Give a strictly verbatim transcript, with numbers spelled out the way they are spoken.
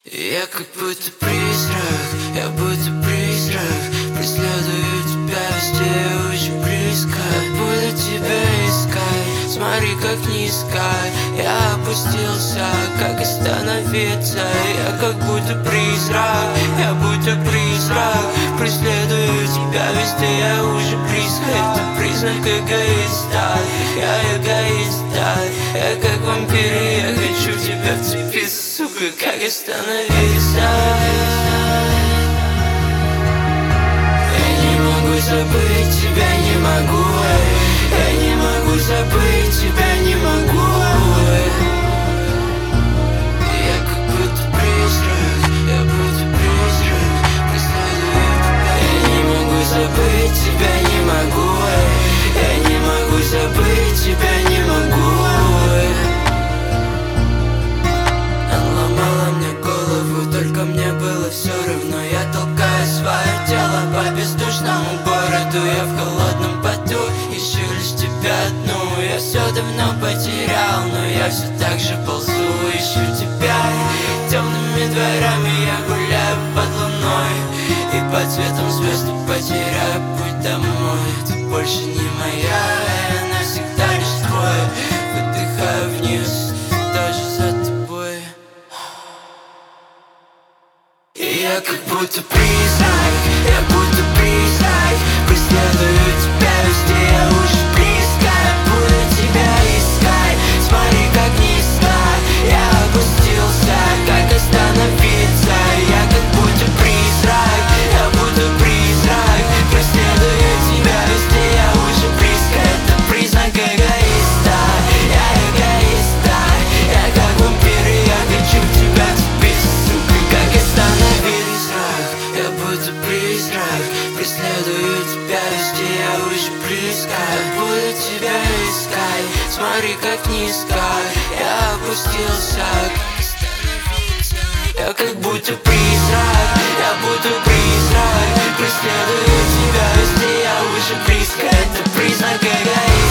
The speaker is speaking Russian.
Я как будто призрак, я будто призрак, преследую тебя везде очень близко. Буду тебя искать, смотри как низко я опустился, как остановиться. Я как будто призрак, я будто призрак, преследую тебя везде, я уже близко. Это признак эгоиста, я эгоист, да. Я как вампир, я хочу в тебя вцепиться, сука, как остановиться. Я не могу забыть тебя, не могу. Я не могу забыть тебя, не могу. Я как будто призрак, я будто призрак, преследую тебя. Я не могу забыть тебя, не могу. Я не могу забыть тебя, не могу. Она ломала мне голову, только мне было все равно. Я толкаю свое тело по бездушному городу. Я в холодном поту ищу лишь тебя одну. Я все давно потерял, но я все так же ползу. Ищу тебя темными дворами, я гуляю под луной, и под цветом звезд потеряю путь домой. Ты больше не моя, я навсегда лишь твой. Выдыхаю вниз, даже за тобой. И я как будто призрак, я будто призрак, преследую тебя везде, я уже близко. Буду тебя искать, смотри как низко я опустился, как остановиться. Я как будто призрак, я будто призрак, преследую тебя везде, я уже близко. Это признак эгоиста, я эгоист, да. Я как вампир, я хочу в тебя вцепиться, сука, как остановиться. Я будто призрак, преследую тебя везде, я уже близко. Буду тебя искать, смотри как низко я опустился, как остановиться. Я как будто призрак, я будто призрак, преследую тебя везде, я уже близко. Это признак эгоизма.